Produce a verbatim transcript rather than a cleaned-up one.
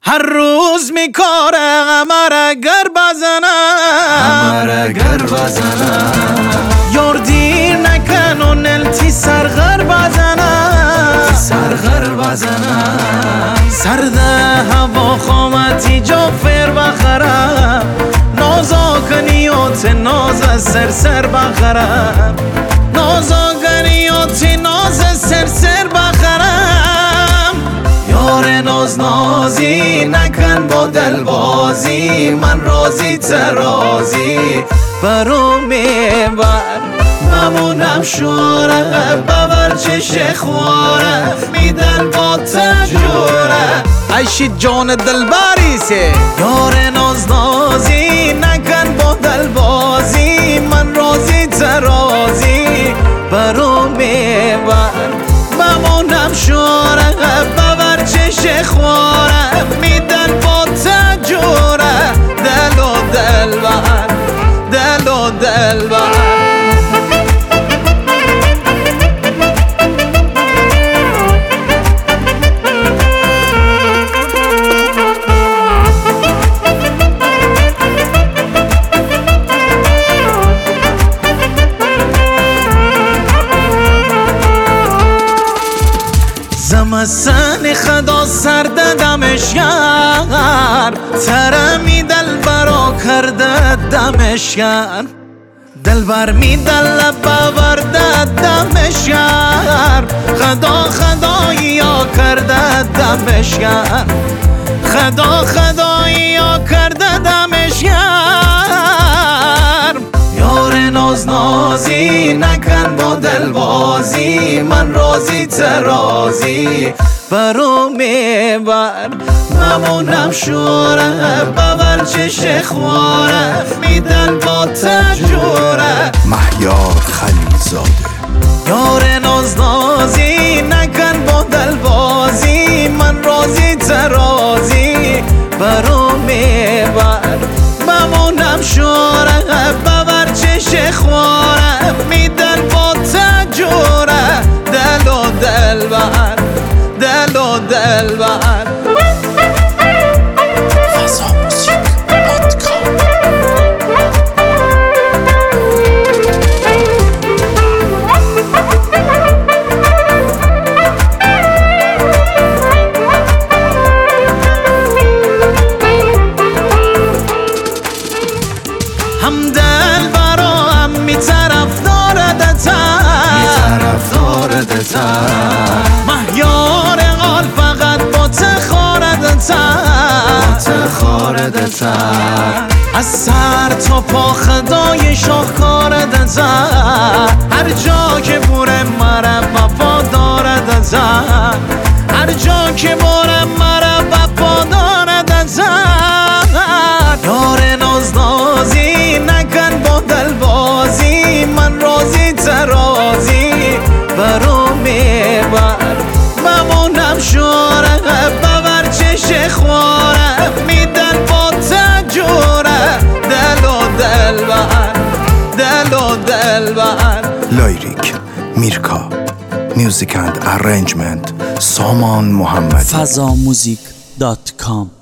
هر روز میکاره قمر اگر بزنم قمر اگر بزنم یار دیر نکن و نلتی سرغر بزنم سرغر بزنم سرده هوا خامتی جافر بخرم نازا کنیات ناز سر سر بخرم نازا کنیات ناز سر سر بخرم یار ناز نازی نکن با دلبازی من راضی ترازی برو میبر ممونم شوره ببر چش خواره میدن با تجوره عیشی جان دلبری سه یار ناز نازی نکن با دلبازی من راضی ترازی برو میبر ممونم شوره ببر چش خواره میدن با تجوره دل و دلبر دل و دلبر زمستان خدا سرد دمش یار ترمی دل برا کرده دمش یار دل بر می دل بورده دمش یار خدا خدایا کرده دمش یار خدا خدایا کرده دمش یار یار ناز نازی نکن با دلبازی من راضی ترازی برو میبر ممونم شوره ببر چش خواره میدن با تجوره مهیار خلیلزاده یار ناز نازی نکن با دلبازی من راضی ترازی برو میبر ممونم شوره ببر چش خواره میدن با تجوره دل و دلبر دل و دلبر فضا موسیک دات کام هم دل برا هم می طرف داردتن می طرف داردتن مهیار قال فقط با تخاردتن با تخاردتن از سر تا پا خدای شاهکاردتن هر جا که بوره مره وفا داردتن هر جا که بوره مره وفا داردتن یار ناز نازی نکن با دلبازی من راضی ترازی برو میبر ممونم شوره ببر چش خواره میدن با تجوره دل و دلبر دل و دلبر لایریک میرکا میوزیک اند ارنجمنت سامان محمد فضا موزیک دات کام